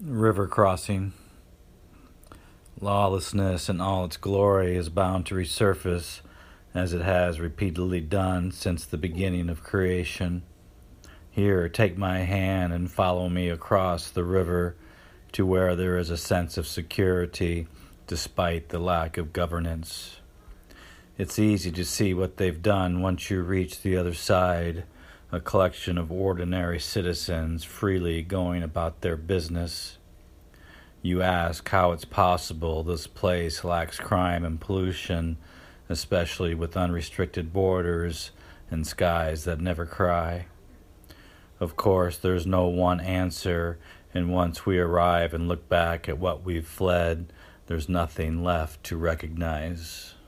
River crossing. Lawlessness in all its glory is bound to resurface, as it has repeatedly done since the beginning of creation. Here, take my hand and follow me across the river to where there is a sense of security despite the lack of governance. It's easy to see what they've done once you reach the other side, a collection of ordinary citizens freely going about their business. You ask how it's possible this place lacks crime and pollution, especially with unrestricted borders and skies that never cry. Of course, there's no one answer, and once we arrive and look back at what we've fled, there's nothing left to recognize.